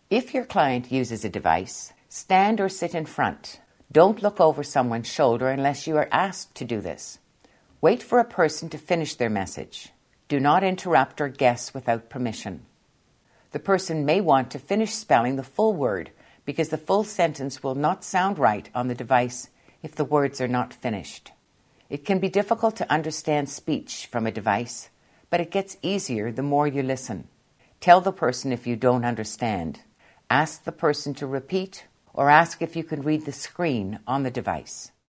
If your client uses a device, stand or sit in front. Don't look over someone's shoulder unless you are asked to do this. Wait for a person to finish their message. Do not interrupt or guess without permission. The person may want to finish spelling the full word because the full sentence will not sound right on the device if the words are not finished. It can be difficult to understand speech from a device, but it gets easier the more you listen. Tell the person if you don't understand. Ask the person to repeat or ask if you can read the screen on the device.